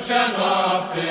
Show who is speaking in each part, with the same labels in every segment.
Speaker 1: cea noapte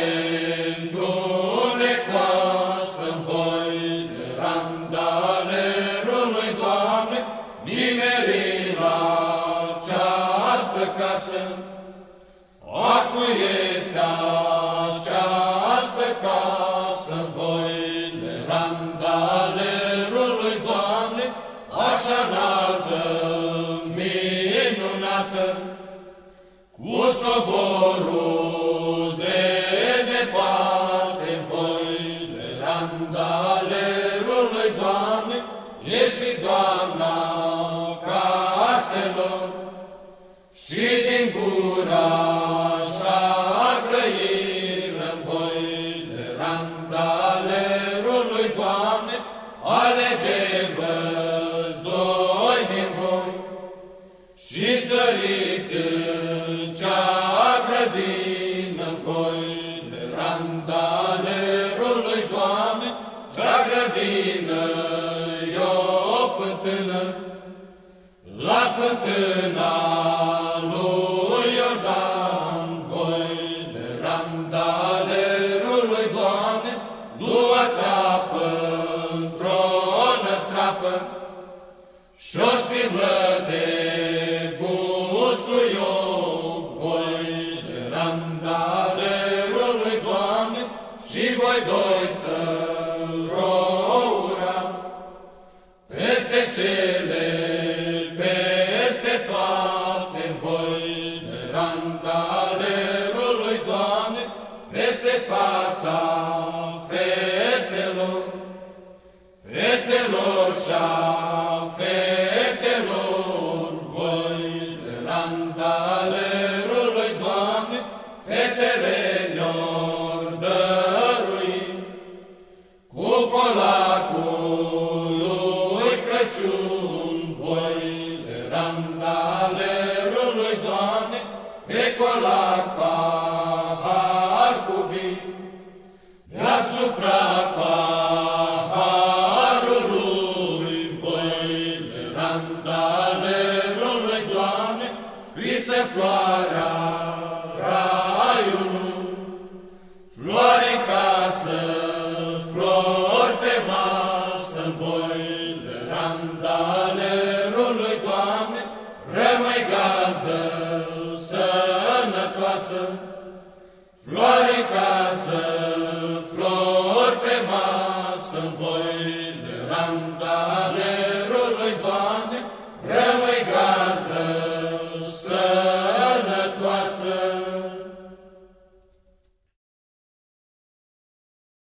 Speaker 1: întunecoasă-n voile randalerului, Doamne, nimeri la această casă. A cui este această casă-n voile randalerului, Doamne, așa înaltă, minunată, cu soborul de departe, voile randalerului, Doamne, e și Doamna caselor, și din gura așa grăiră-n voile randalerului, Doamne, alege-vă-ți doi din voi și săriți în cea grădină-n voile randalerului, Doamne, cea grădină-i o fântână, la fântâna lui Iordan, voile randalerului, Doamne, luați apă într-o năstrapă și-o stivlă de busuioc, voile randalerului, Doamne, și voi doi să roura peste cele, peste toate voile randalerului, Doamne, peste fața fețelor, fețelor și-a fetelor, voile randalerului, Doamne, fetele ne-or dărui cu colacul lui Crăciun, voile randalerului, Doamne, pe colac pahar cu vin, deasupra paharului, voile randalerului, Doamne, scrisă floarea raiului, floare în casă, flori pe masă, voile randalerului, Doamne, rămâi gazdă sănătoasă, floare în casă,